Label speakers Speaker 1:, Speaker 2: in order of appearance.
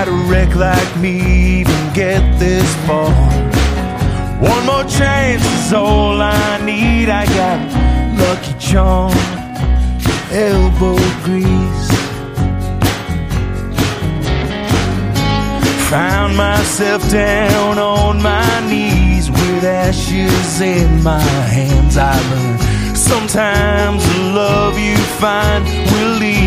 Speaker 1: a wreck like me even get this far? One more chance is all I need. I got Lucky Charm, elbow grease. Found myself down on my knees with ashes in my hands. I learned sometimes the love you find will leave